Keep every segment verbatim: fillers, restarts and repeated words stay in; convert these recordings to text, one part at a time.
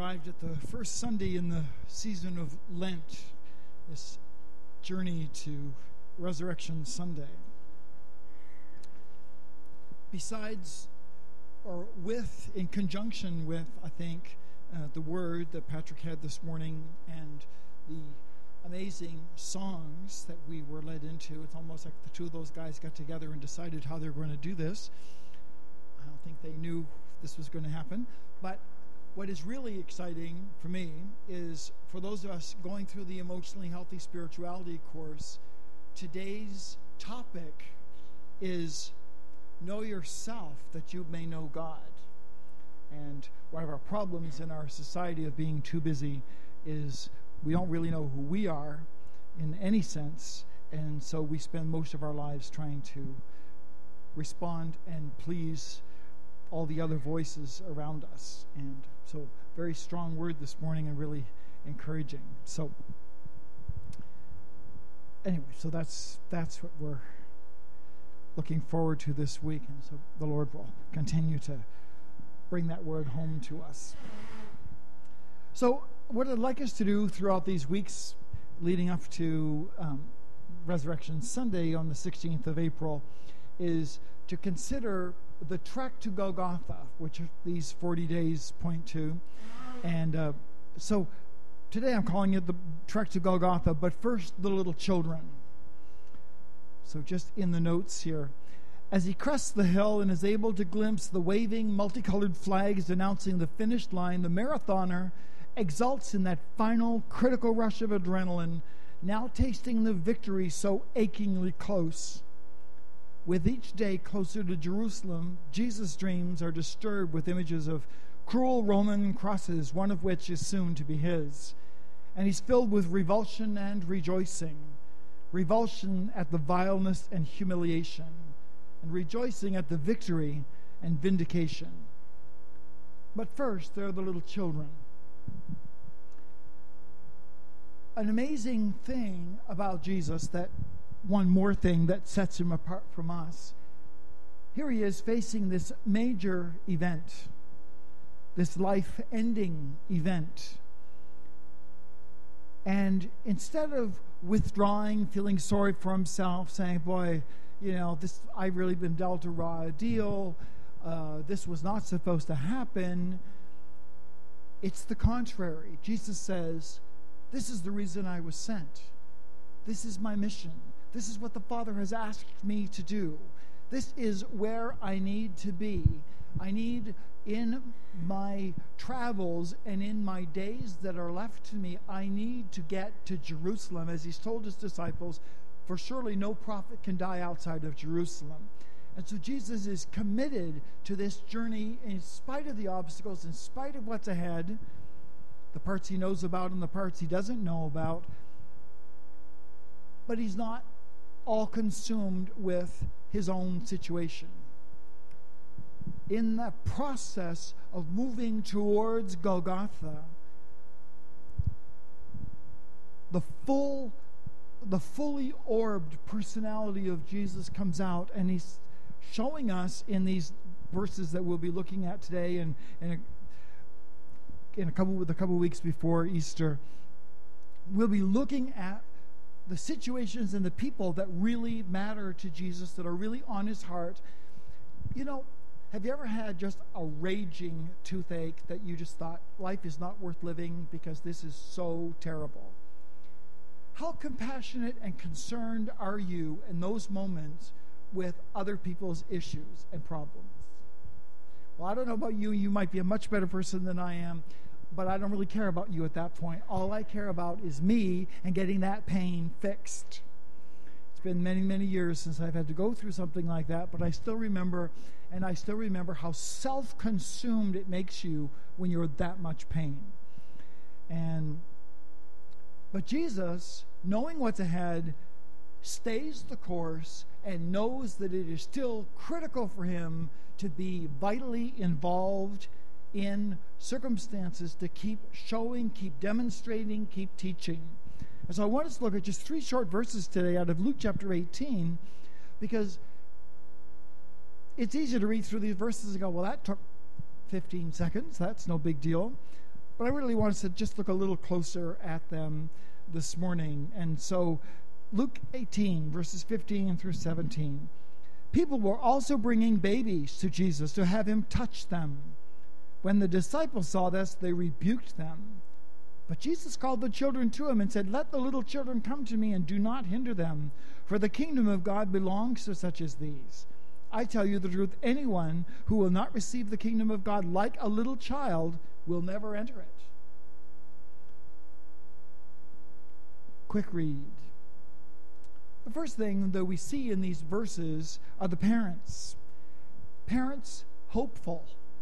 arrived at the first Sunday in the season of Lent, this journey to Resurrection Sunday. Besides, or with, in conjunction with, I think, uh, the word that Patrick had this morning and the amazing songs that we were led into, it's almost like the two of those guys got together and decided how they were going to do this. I don't think they knew this was going to happen, but what is really exciting for me is for those of us going through the Emotionally Healthy Spirituality course, today's topic is know yourself that you may know God. And one of our problems in our society of being too busy is we don't really know who we are in any sense, and so we spend most of our lives trying to respond and please all the other voices around us. And so, very strong word this morning and really encouraging. So, anyway, so that's that's what we're looking forward to this week, and so the Lord will continue to bring that word home to us. So, what I'd like us to do throughout these weeks leading up to um, Resurrection Sunday on the sixteenth of April is to consider the trek to Golgotha, which these forty days point to. And uh, so today I'm calling it the trek to Golgotha, but first the little children. So just in the notes here. As he crests the hill and is able to glimpse the waving multicolored flags announcing the finished line, the marathoner exults in that final critical rush of adrenaline, now tasting the victory so achingly close. With each day closer to Jerusalem, Jesus' dreams are disturbed with images of cruel Roman crosses, one of which is soon to be his. And he's filled with revulsion and rejoicing. Revulsion at the vileness and humiliation, and rejoicing at the victory and vindication. But first, there are the little children. An amazing thing about Jesus, that one more thing that sets him apart from us. Here he is facing this major event, this life-ending event. And instead of withdrawing, feeling sorry for himself, saying, boy, you know, this I've really been dealt a raw deal, uh, this was not supposed to happen, it's the contrary. Jesus says, this is the reason I was sent. This is my mission. This is what the Father has asked me to do. This is where I need to be. I need, in my travels and in my days that are left to me, I need to get to Jerusalem. As he's told his disciples, for surely no prophet can die outside of Jerusalem. And so Jesus is committed to this journey in spite of the obstacles, in spite of what's ahead, the parts he knows about and the parts he doesn't know about. But he's not all consumed with his own situation. In that process of moving towards Golgotha, the full, the fully orbed personality of Jesus comes out, and he's showing us in these verses that we'll be looking at today and, and a, in a couple with a couple weeks before Easter. We'll be looking at the situations and the people that really matter to Jesus, that are really on his heart. You know, have you ever had just a raging toothache that you just thought, life is not worth living because this is so terrible? How compassionate and concerned are you in those moments with other people's issues and problems? Well, I don't know about you. You might be a much better person than I am, but I don't really care about you at that point. All I care about is me and getting that pain fixed. It's been many, many years since I've had to go through something like that, but I still remember, and I still remember how self-consumed it makes you when you're that much pain. And but Jesus, knowing what's ahead, stays the course and knows that it is still critical for him to be vitally involved in circumstances to keep showing, keep demonstrating, keep teaching. And so I want us to look at just three short verses today out of Luke chapter eighteen, because it's easy to read through these verses and go, well, that took fifteen seconds. That's no big deal. but I really want us to just look a little closer at them this morning. And so Luke eighteen, verses fifteen through seventeen. People were also bringing babies to Jesus to have him touch them. When the disciples saw this, they rebuked them. But Jesus called the children to him and said, "Let the little children come to me and do not hinder them, for the kingdom of God belongs to such as these. I tell you the truth, anyone who will not receive the kingdom of God like a little child will never enter it." Quick read. The first thing that we see in these verses are the parents. Parents hopeful.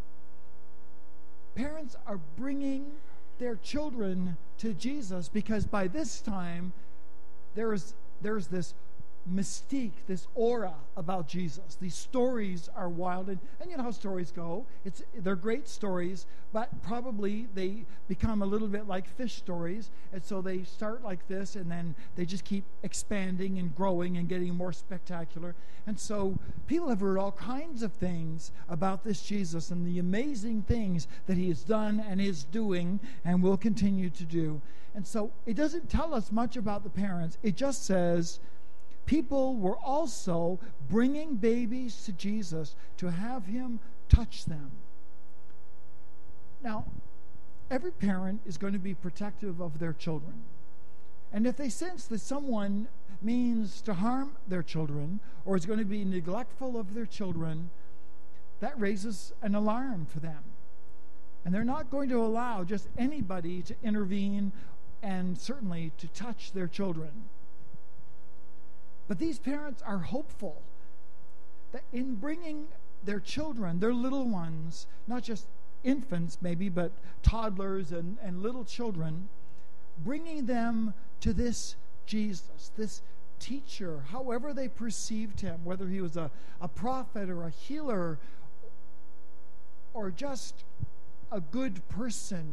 Parents are bringing their children to Jesus because by this time there is there's this mystique, this aura about Jesus. These stories are wild, and, and you know how stories go. It's they're great stories, but probably they become a little bit like fish stories, and so they start like this, and then they just keep expanding and growing and getting more spectacular. And so people have heard all kinds of things about this Jesus and the amazing things that he has done and is doing and will continue to do. And so it doesn't tell us much about the parents. It just says people were also bringing babies to Jesus to have him touch them. Now, every parent is going to be protective of their children. And if they sense that someone means to harm their children or is going to be neglectful of their children, that raises an alarm for them. And they're not going to allow just anybody to intervene and certainly to touch their children. But these parents are hopeful that in bringing their children, their little ones, not just infants maybe, but toddlers and, and little children, bringing them to this Jesus, this teacher, however they perceived him, whether he was a, a prophet or a healer or just a good person.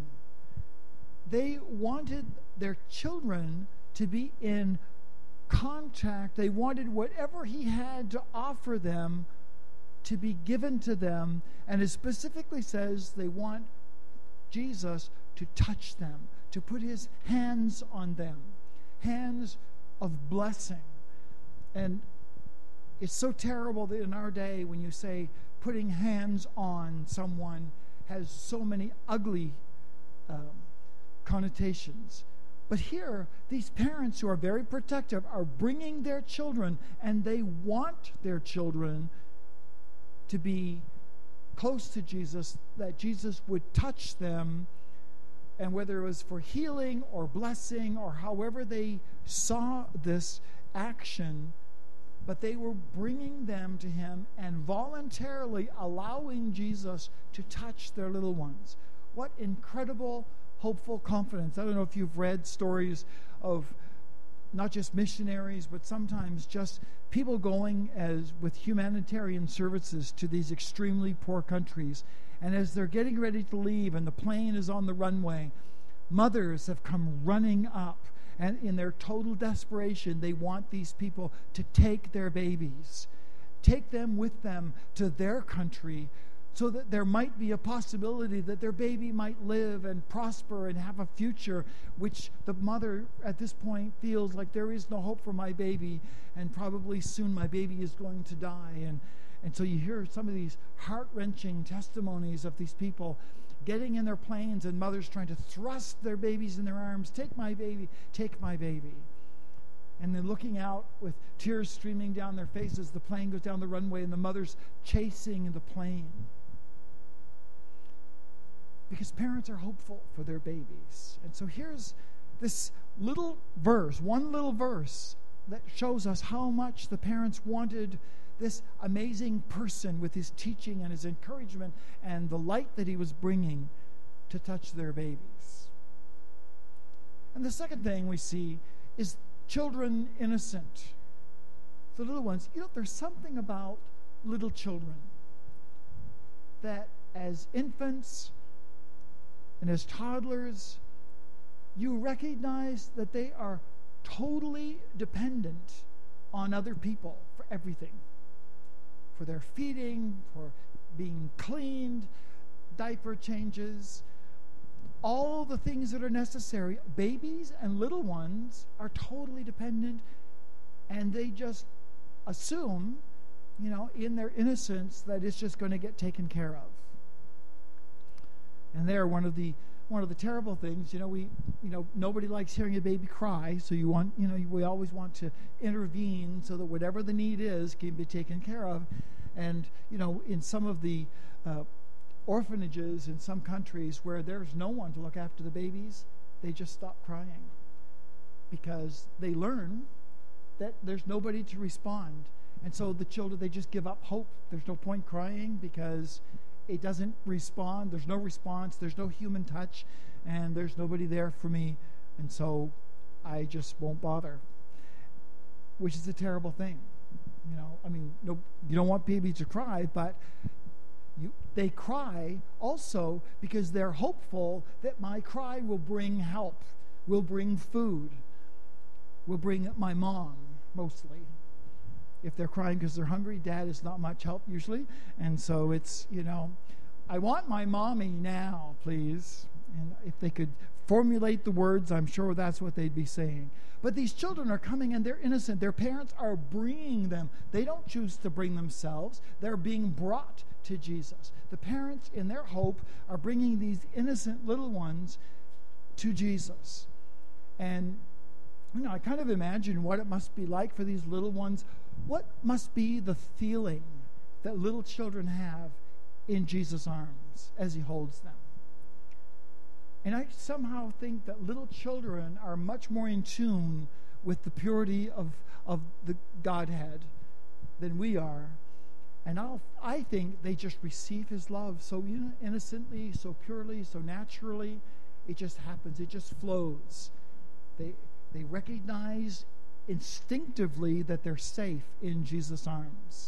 They wanted their children to be in contact. They wanted whatever he had to offer them to be given to them. And it specifically says they want Jesus to touch them, to put his hands on them, hands of blessing. And it's so terrible that in our day when you say putting hands on someone has so many ugly um, connotations. But here, these parents who are very protective are bringing their children, and they want their children to be close to Jesus, that Jesus would touch them, and whether it was for healing or blessing or however they saw this action, but they were bringing them to him and voluntarily allowing Jesus to touch their little ones. What incredible, hopeful confidence. I don't know if you've read stories of not just missionaries, but sometimes just people going as with humanitarian services to these extremely poor countries. And as they're getting ready to leave and the plane is on the runway, mothers have come running up. And in their total desperation, they want these people to take their babies, take them with them to their country, so that there might be a possibility that their baby might live and prosper and have a future, which the mother at this point feels like there is no hope for my baby, and probably soon my baby is going to die. And, and so you hear some of these heart-wrenching testimonies of these people getting in their planes and mothers trying to thrust their babies in their arms. Take my baby, take my baby. And then looking out with tears streaming down their faces, the plane goes down the runway and the mother's chasing the plane. Because parents are hopeful for their babies. And so here's this little verse, one little verse that shows us how much the parents wanted this amazing person with his teaching and his encouragement and the light that he was bringing to touch their babies. And the second thing we see is children innocent. The little ones. You know, there's something about little children that as infants and as toddlers, you recognize that they are totally dependent on other people for everything. For their feeding, for being cleaned, diaper changes. all the things that are necessary. Babies and little ones are totally dependent, and they just assume, you know, in their innocence that it's just going to get taken care of. And there, one of the one of the terrible things, you know, we, you know, nobody likes hearing a baby cry, so you want, you know, we always want to intervene so that whatever the need is can be taken care of. And, you know, in some of the uh, orphanages in some countries where there's no one to look after the babies, they just stop crying because they learn that there's nobody to respond. And so the children, they just give up hope. There's no point crying because it doesn't respond. There's no response. There's no human touch, and there's nobody there for me. And so I just won't bother, which is a terrible thing. You know, I mean, no, you don't want babies to cry, but you, they cry also because they're hopeful that my cry will bring help, will bring food, will bring my mom, mostly. If they're crying because they're hungry, dad is not much help usually. And so it's, you know, I want my mommy now, please. And if they could formulate the words, I'm sure that's what they'd be saying. But these children are coming and they're innocent. Their parents are bringing them. They don't choose to bring themselves. They're being brought to Jesus. The parents, in their hope, are bringing these innocent little ones to Jesus. And, you know, I kind of imagine what it must be like for these little ones. What must be the feeling that little children have in Jesus' arms as he holds them? And I somehow think that little children are much more in tune with the purity of, of the Godhead than we are. And I'll, I think they just receive his love so innocently, so purely, so naturally. It just happens. It just flows. They, they recognize instinctively that they're safe in Jesus' arms.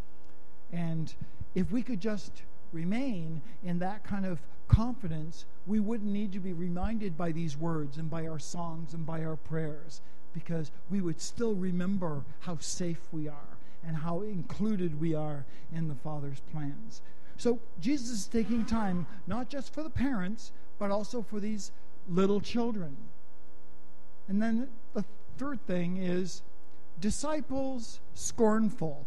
And if we could just remain in that kind of confidence, we wouldn't need to be reminded by these words and by our songs and by our prayers, because we would still remember how safe we are and how included we are in the Father's plans. So Jesus is taking time not just for the parents, but also for these little children. And then the third thing is disciples scornful.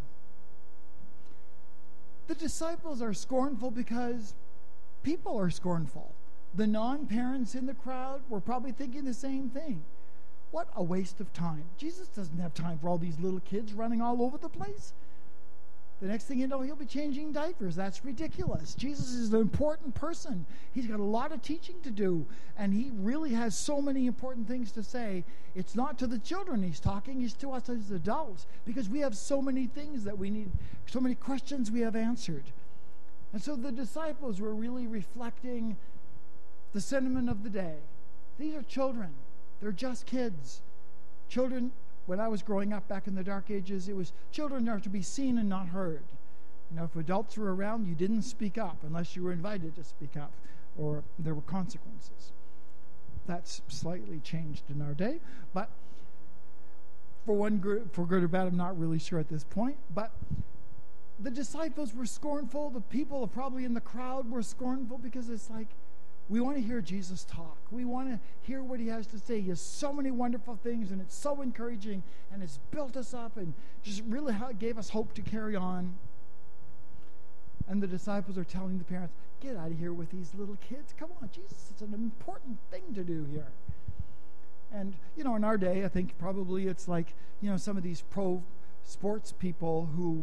The disciples are scornful because people are scornful. The non-parents in the crowd were probably thinking the same thing. What a waste of time. Jesus doesn't have time for all these little kids running all over the place. The next thing you know, he'll be changing diapers. That's ridiculous. Jesus is an important person. He's got a lot of teaching to do, and he really has so many important things to say. It's not to the children he's talking, he's to us as adults, because we have so many things that we need, so many questions we have answered. And so the disciples were really reflecting the sentiment of the day. These are children. They're just kids. Children, when I was growing up back in the dark ages, it was children are to be seen and not heard. You know, if adults were around, you didn't speak up unless you were invited to speak up, or there were consequences. That's slightly changed in our day, but for one good, for good or bad, I'm not really sure at this point. But the disciples were scornful. The people probably in the crowd were scornful because it's like, we want to hear Jesus talk. We want to hear what he has to say. He has so many wonderful things, and it's so encouraging, and it's built us up and just really gave us hope to carry on. And the disciples are telling the parents, get out of here with these little kids. Come on, Jesus, it's an important thing to do here. And, you know, in our day, I think probably it's like, you know, some of these pro sports people who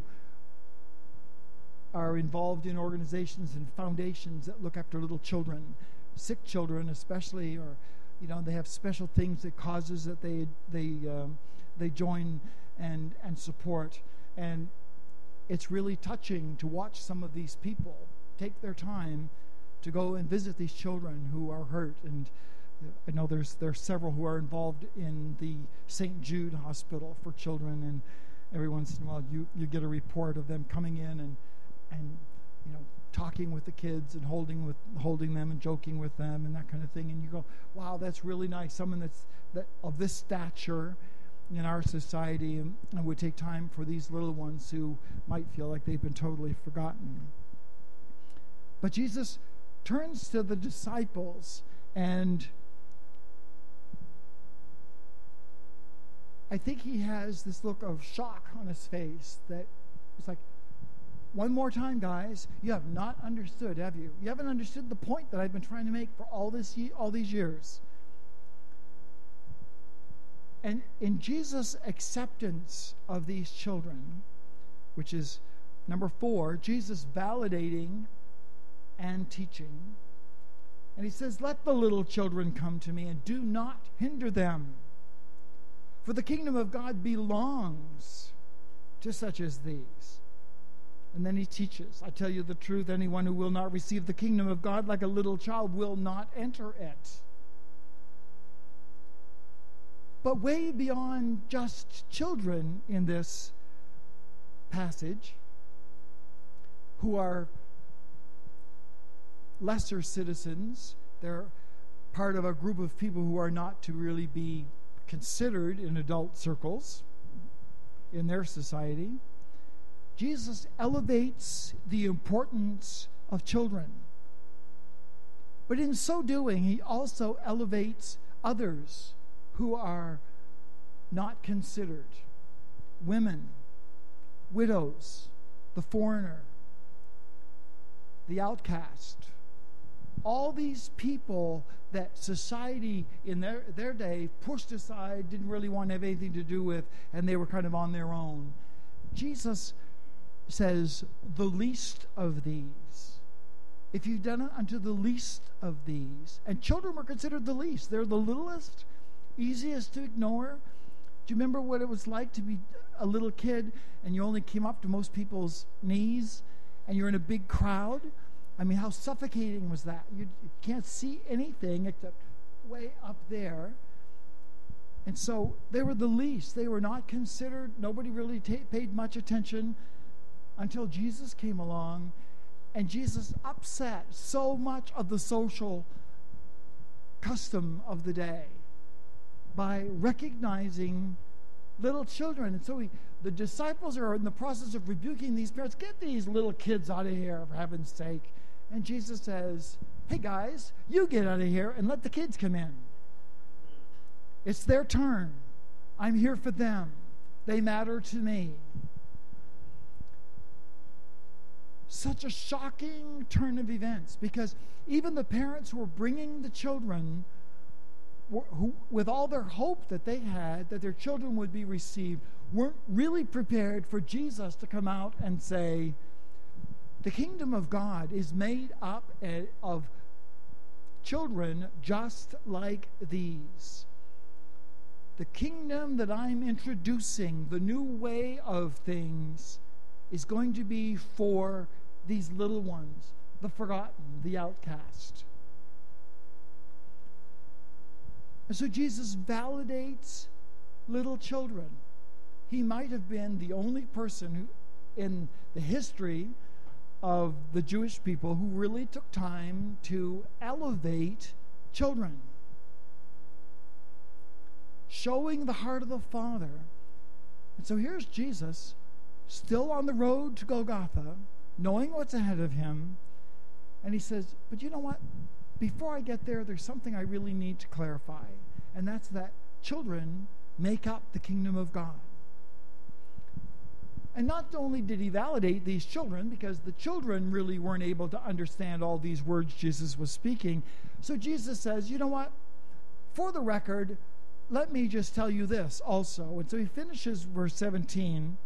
are involved in organizations and foundations that look after little children, sick children especially, or, you know, they have special things that causes that they they um, they join and and support. And it's really touching to watch some of these people take their time to go and visit these children who are hurt. And I know there's there's several who are involved in the Saint Jude Hospital for children, and every once in a while you you get a report of them coming in and and you know, talking with the kids and holding with holding them and joking with them and that kind of thing. And you go, wow, that's really nice. Someone that's that of this stature in our society, and, and would take time for these little ones who might feel like they've been totally forgotten. But Jesus turns to the disciples And I think he has this look of shock on his face that it's like, one more time, guys, you have not understood, have you? You haven't understood the point that I've been trying to make for all this all these years. And in Jesus' acceptance of these children, which is number four, Jesus validating and teaching. And he says, let the little children come to me and do not hinder them. For the kingdom of God belongs to such as these. And then he teaches, I tell you the truth, anyone who will not receive the kingdom of God like a little child will not enter it. But way beyond just children in this passage, who are lesser citizens, they're part of a group of people who are not to really be considered in adult circles in their society. Jesus elevates the importance of children. But in so doing, he also elevates others who are not considered. Women, widows, the foreigner, the outcast. All these people that society in their, their day pushed aside, didn't really want to have anything to do with, and they were kind of on their own. Jesus says, the least of these. If you've done it unto the least of these. And children were considered the least. They're the littlest, easiest to ignore. Do you remember what it was like to be a little kid and you only came up to most people's knees and you're in a big crowd? I mean, how suffocating was that? You, you can't see anything except way up there. And so they were the least. They were not considered. Nobody really ta- paid much attention until Jesus came along, and Jesus upset so much of the social custom of the day by recognizing little children. And so he, the disciples are in the process of rebuking these parents. Get these little kids out of here, for heaven's sake. And Jesus says, hey guys, you get out of here and let the kids come in. It's their turn. I'm here for them. They matter to me. Such a shocking turn of events, because even the parents who were bringing the children, were, who, with all their hope that they had that their children would be received, weren't really prepared for Jesus to come out and say, the kingdom of God is made up of children just like these. The kingdom that I'm introducing, the new way of things, is going to be for these little ones, the forgotten, the outcast. And so Jesus validates little children. He might have been the only person who, in the history of the Jewish people, who really took time to elevate children, showing the heart of the Father. And so here's Jesus, still on the road to Golgotha, knowing what's ahead of him, and he says, but you know what? Before I get there, there's something I really need to clarify, and that's that children make up the kingdom of God. And not only did he validate these children, because the children really weren't able to understand all these words Jesus was speaking, so Jesus says, you know what? For the record, let me just tell you this also. And so he finishes verse seventeen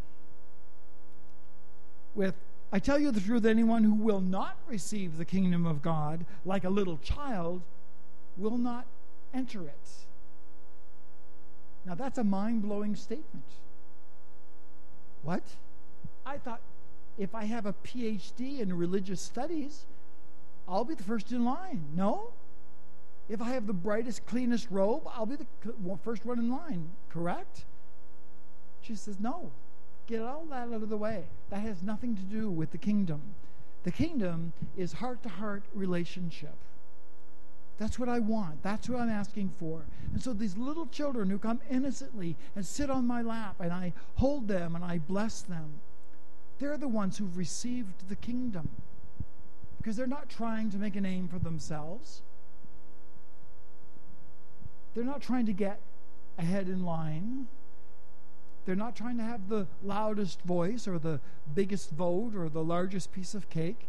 with, I tell you the truth, anyone who will not receive the kingdom of God like a little child will not enter it. Now that's a mind-blowing statement. What? I thought if I have a P H D in religious studies, I'll be the first in line. No? If I have the brightest, cleanest robe, I'll be the first one in line. Correct? She says, no. Get all that out of the way. That has nothing to do with the kingdom. The kingdom is heart-to-heart relationship. That's what I want. That's what I'm asking for. And so these little children who come innocently and sit on my lap, and I hold them and I bless them, they're the ones who've received the kingdom, because they're not trying to make a name for themselves. They're not trying to get ahead in line. They're not trying to have the loudest voice or the biggest vote or the largest piece of cake.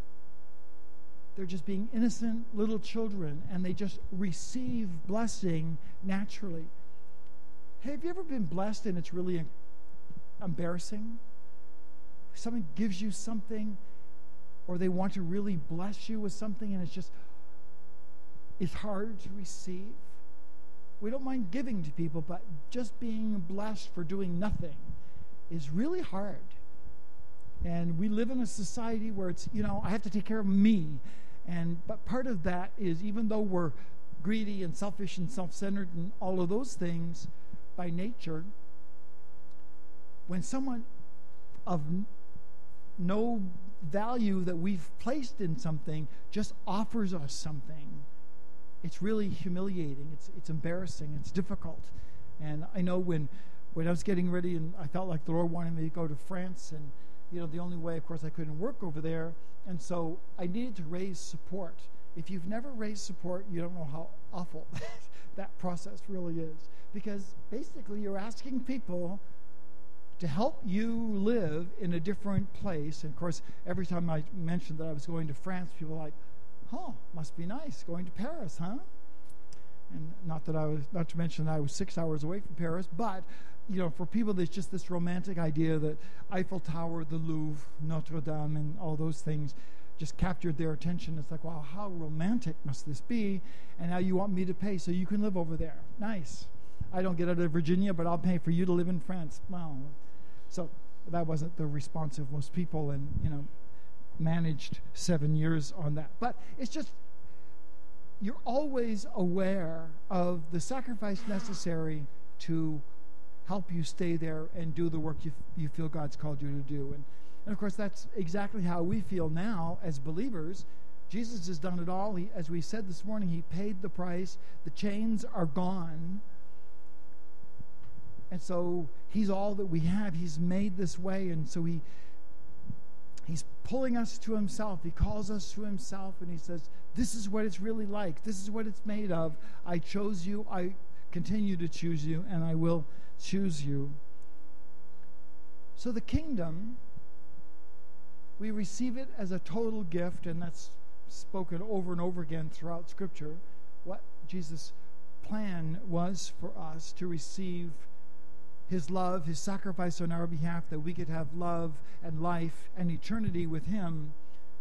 They're just being innocent little children, and they just receive blessing naturally. Hey, have you ever been blessed and it's really embarrassing? Someone gives you something, or they want to really bless you with something, and it's just, it's hard to receive. We don't mind giving to people, but just being blessed for doing nothing is really hard. And we live in a society where it's, you know, I have to take care of me. And but part of that is, even though we're greedy and selfish and self-centered and all of those things by nature, when someone of no value that we've placed in something just offers us something, it's really humiliating. It's it's embarrassing. It's difficult. And I know when when I was getting ready and I felt like the Lord wanted me to go to France, and you know, the only way, of course, I couldn't work over there, and so I needed to raise support. If you've never raised support, you don't know how awful that process really is. Because basically you're asking people to help you live in a different place. And of course, every time I mentioned that I was going to France, people were like, oh, must be nice, going to Paris, huh? And not that I was, not to mention that I was six hours away from Paris, but, you know, for people, there's just this romantic idea that Eiffel Tower, the Louvre, Notre Dame, and all those things just captured their attention. It's like, wow, how romantic must this be? And now you want me to pay so you can live over there. Nice. I don't get out of Virginia, but I'll pay for you to live in France. Wow. So that wasn't the response of most people, and, you know, managed seven years on that. But it's just, you're always aware of the sacrifice necessary to help you stay there and do the work you, you feel God's called you to do. And, and of course, that's exactly how we feel now as believers. Jesus has done it all. He, as we said this morning, he paid the price. The chains are gone. And so he's all that we have. He's made this way. And so he he's pulling us to himself. He calls us to himself, and he says, this is what it's really like. This is what it's made of. I chose you. I continue to choose you, and I will choose you. So the kingdom, we receive it as a total gift, and that's spoken over and over again throughout Scripture, what Jesus' plan was for us to receive his love, his sacrifice on our behalf, that we could have love and life and eternity with him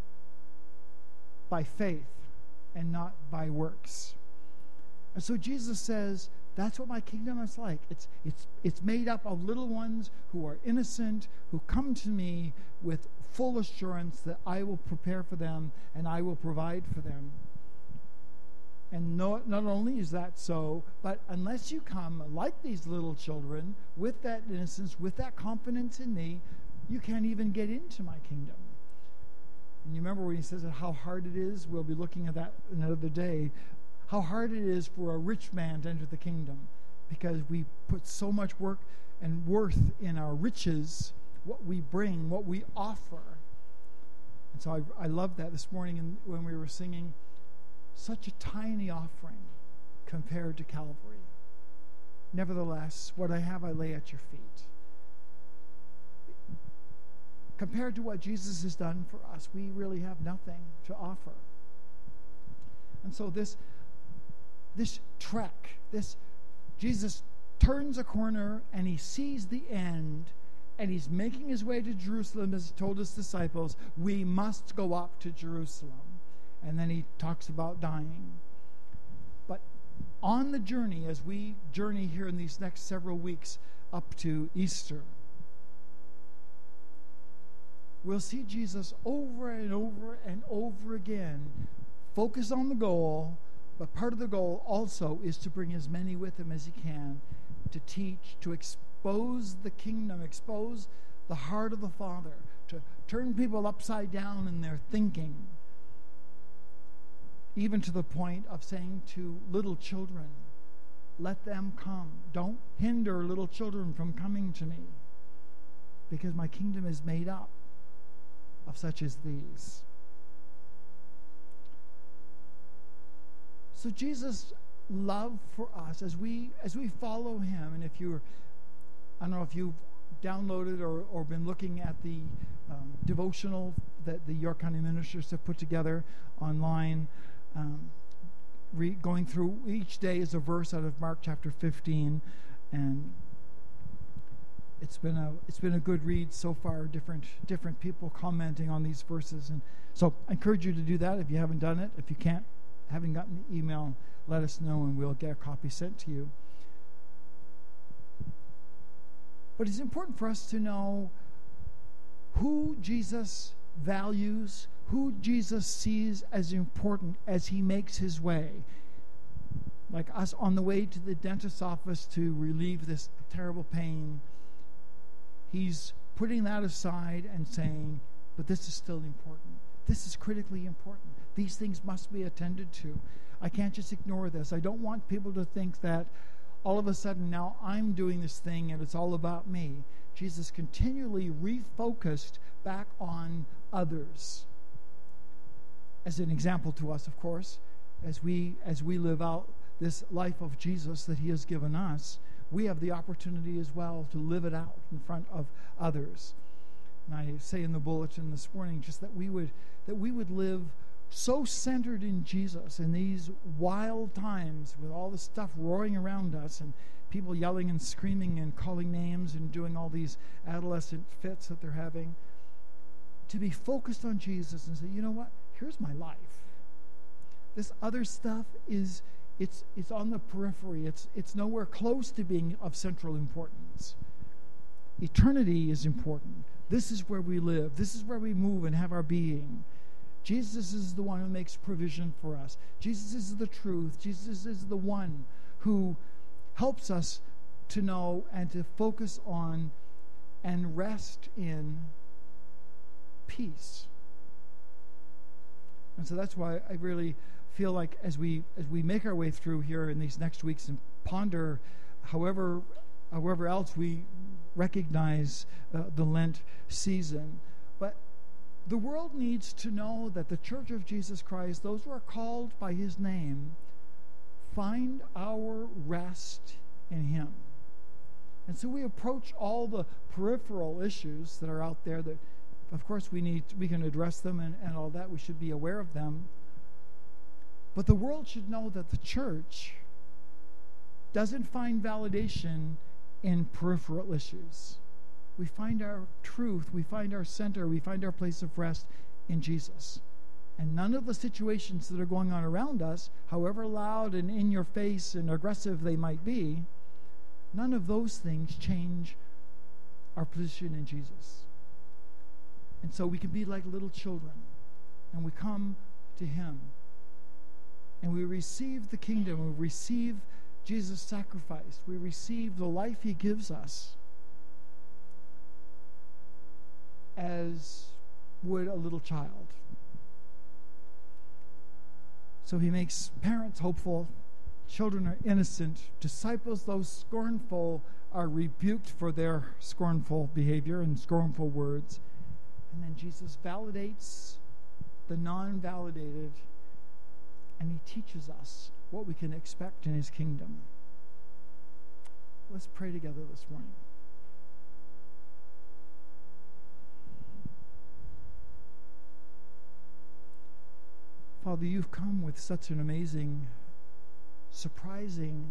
by faith and not by works. And so Jesus says, that's what my kingdom is like. It's it's it's made up of little ones who are innocent, who come to me with full assurance that I will prepare for them and I will provide for them. And no, not only is that so, but unless you come like these little children with that innocence, with that confidence in me, you can't even get into my kingdom. And you remember when he says how hard it is? We'll be looking at that another day. How hard it is for a rich man to enter the kingdom, because we put so much work and worth in our riches, what we bring, what we offer. And so I, I loved that this morning in, when we were singing, such a tiny offering compared to Calvary. Nevertheless, what I have I lay at your feet. Compared to what Jesus has done for us, we really have nothing to offer. And so this this trek, this Jesus turns a corner and he sees the end, and he's making his way to Jerusalem, as he told his disciples, we must go up to Jerusalem. And then he talks about dying. But on the journey, as we journey here in these next several weeks up to Easter, we'll see Jesus over and over and over again focus on the goal, but part of the goal also is to bring as many with him as he can, to teach, to expose the kingdom, expose the heart of the Father, to turn people upside down in their thinking, even to the point of saying to little children, let them come. Don't hinder little children from coming to me, because my kingdom is made up of such as these. So Jesus love for us as we as we follow him. And if you're, I don't know if you've downloaded or, or been looking at the um, devotional that the York County ministers have put together online, um, re- going through each day is a verse out of Mark chapter fifteen, and it's been a it's been a good read so far. Different different people commenting on these verses, and so I encourage you to do that if you haven't done it. If you can't, haven't gotten the email, let us know and we'll get a copy sent to you. But it's important for us to know who Jesus values, who Jesus sees as important as he makes his way. Like us on the way to the dentist's office to relieve this terrible pain, he's putting that aside and saying, but this is still important. This is critically important. These things must be attended to. I can't just ignore this. I don't want people to think that all of a sudden now I'm doing this thing and it's all about me. Jesus continually refocused back on others. As an example to us, of course, as we as we live out this life of Jesus that he has given us, we have the opportunity as well to live it out in front of others. And I say in the bulletin this morning just that we would that we would live so centered in Jesus in these wild times with all the stuff roaring around us and people yelling and screaming and calling names and doing all these adolescent fits that they're having, to be focused on Jesus and say, you know what? Here's my life. This other stuff is it's it's on the periphery. It's it's nowhere close to being of central importance. Eternity is important. This is where we live. This is where we move and have our being. Jesus is the one who makes provision for us. Jesus is the truth. Jesus is the one who helps us to know and to focus on and rest in peace. And so that's why I really feel like as we as we make our way through here in these next weeks and ponder however however else we recognize uh, the Lent season, but the world needs to know that the Church of Jesus Christ, those who are called by his name, find our rest in him. And so we approach all the peripheral issues that are out there that, of course, we need we can address them and, and all that. We should be aware of them. But the world should know that the church doesn't find validation in peripheral issues. We find our truth, we find our center, we find our place of rest in Jesus. And none of the situations that are going on around us, however loud and in your face and aggressive they might be, none of those things change our position in Jesus. And so we can be like little children, and we come to him, and we receive the kingdom, we receive Jesus' sacrifice, we receive the life he gives us, as would a little child. So he makes parents hopeful, children are innocent, disciples, though scornful, are rebuked for their scornful behavior and scornful words. And then Jesus validates the non-validated, and he teaches us what we can expect in his kingdom. Let's pray together this morning. Father, you've come with such an amazing, surprising,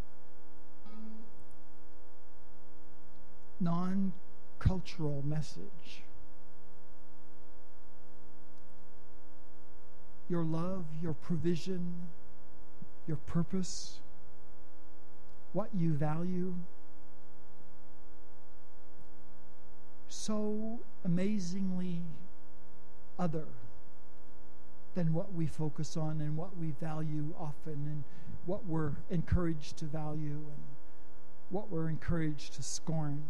non-cultural message. Your love, your provision, your purpose, what you value, so amazingly other than what we focus on and what we value often and what we're encouraged to value and what we're encouraged to scorn.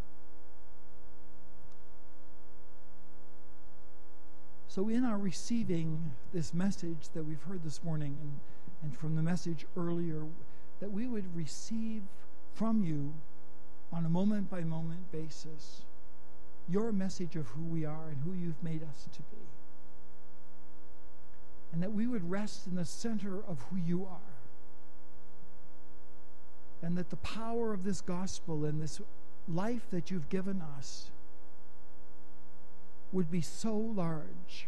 So in our receiving this message that we've heard this morning and, and from the message earlier, that we would receive from you on a moment-by-moment basis your message of who we are and who you've made us to be. And that we would rest in the center of who you are. And that the power of this gospel and this life that you've given us would be so large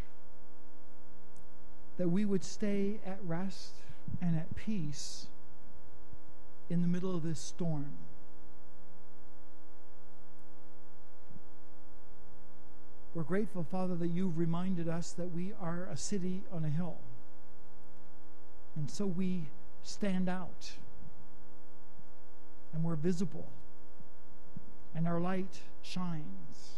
that we would stay at rest and at peace in the middle of this storm. We're grateful, Father, that you've reminded us that we are a city on a hill. And so we stand out. And we're visible. And our light shines.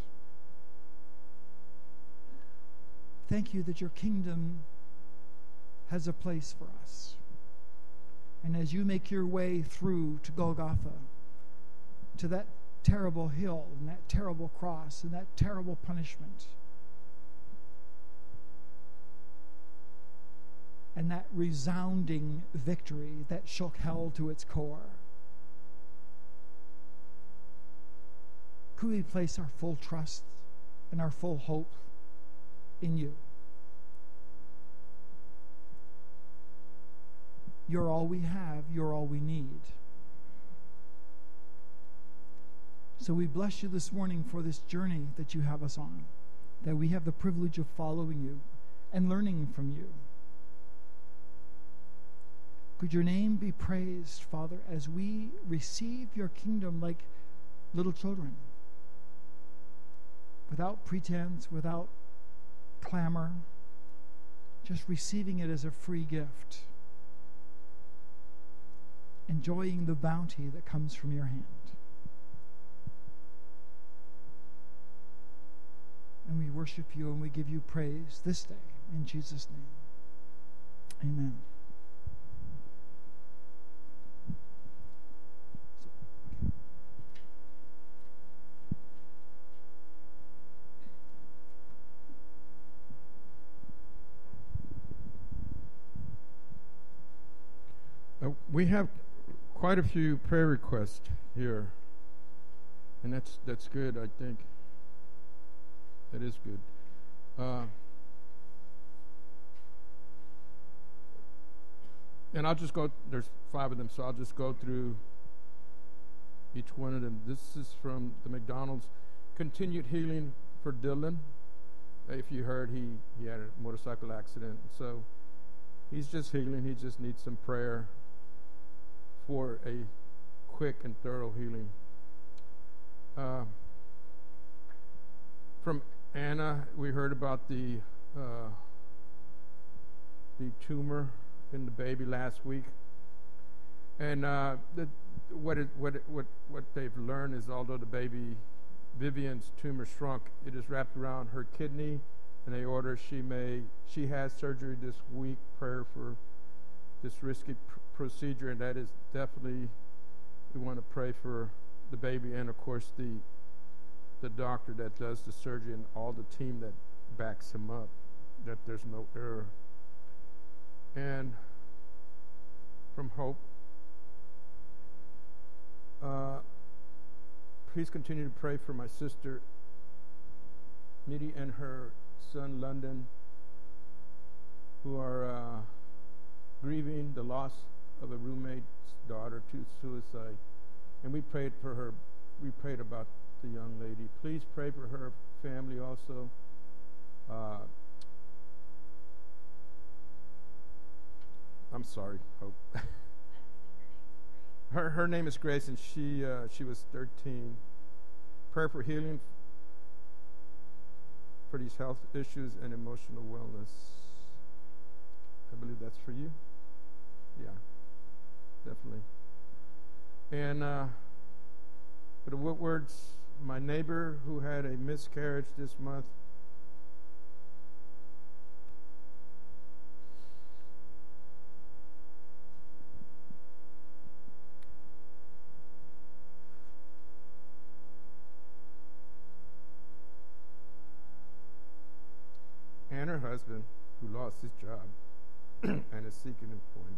Thank you that your kingdom has a place for us. And as you make your way through to Golgotha, to that terrible hill and that terrible cross and that terrible punishment, and that resounding victory that shook hell to its core, could we place our full trust and our full hope in you? You're all we have. You're all we need. So we bless you this morning for this journey that you have us on, that we have the privilege of following you and learning from you. Could your name be praised, Father, as we receive your kingdom like little children, without pretense, without clamor, just receiving it as a free gift, enjoying the bounty that comes from your hand. And we worship you and we give you praise this day in Jesus' name. Amen. Uh, we have quite a few prayer requests here, and that's that's good. I think that is good. Uh, and I'll just go. There's five of them, so I'll just go through each one of them. This is from the McDonald's. Continued healing for Dylan. If you heard, he he had a motorcycle accident, so he's just healing. He just needs some prayer for a quick and thorough healing. Uh, from Anna, we heard about the uh, the tumor in the baby last week, and uh, the, what it, what it, what what they've learned is, although the baby Vivian's tumor shrunk, it is wrapped around her kidney, and they order she may she has surgery this week. Prayer for this risky pr- procedure, and that is definitely, we want to pray for the baby and of course the the doctor that does the surgery and all the team that backs him up, that there's no error. And from Hope, uh, please continue to pray for my sister Mitty and her son London, who are uh, grieving the loss of a roommate's daughter to suicide. And we prayed for her. We prayed about the young lady. Please pray for her family also. Uh, I'm sorry, Hope. her her name is Grace, and she uh, she was thirteen. Prayer for healing for these health issues and emotional wellness. I believe that's for you. Yeah, definitely. And uh, for the Woodwards, my neighbor who had a miscarriage this month, and her husband who lost his job and is seeking employment.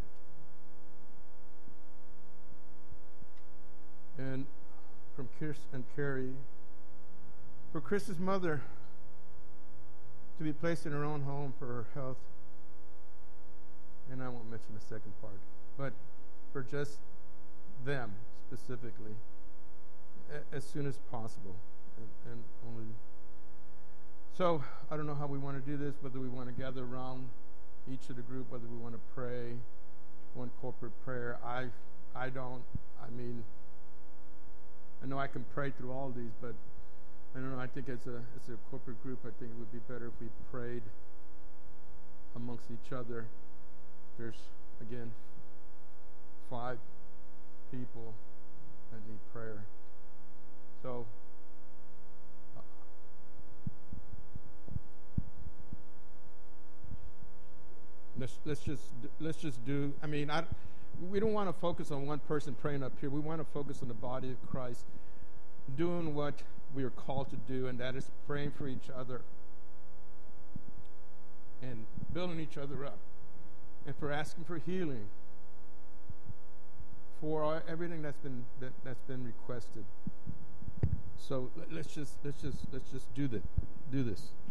And from Chris and Carrie, for Chris's mother to be placed in her own home for her health, and I won't mention the second part, but for just them specifically a- as soon as possible, and, and only. So I don't know how we want to do this. Whether we want to gather around each of the group, whether we want to pray one corporate prayer. I I don't. I mean, I know I can pray through all these, but I don't know. I think as a as a corporate group, I think it would be better if we prayed amongst each other. There's again five people that need prayer. So uh, let's let's just let's just do. I mean, I we don't want to focus on one person praying up here. We want to focus on the body of Christ doing what we are called to do, and that is praying for each other and building each other up, and for asking for healing, for our, everything that's been that, that's been requested. So let's just let's just let's just do that. Do this.